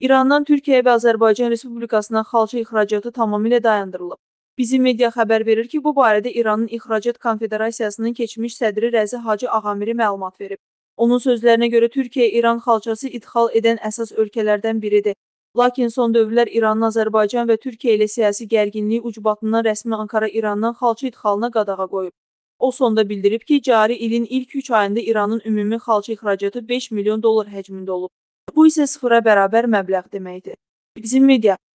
İrandan Türkiyə və Azərbaycan Respublikasına xalça ixracatı tamamilə dayandırılıb. Bizim media xəbər verir ki, bu barədə İranın İxracat Konfederasiyasının keçmiş sədri Rəzi Hacı Ağamiri məlumat verib. Onun sözlərinə görə Türkiyə İran xalçası idxal edən əsas ölkələrdən biridir. Lakin son dövrlər İranın Azərbaycan və Türkiyə ilə siyasi gərginliyi ucbatından rəsmi Ankara İrandan xalça idxalına qadağa qoyub. O sonda bildirib ki, cari ilin ilk 3 ayında İranın ümumi xalça ixracatı 5 milyon dollar həcmində olub. Bu isə sıfıra bərabər məbləğ deməkdir. Bizim media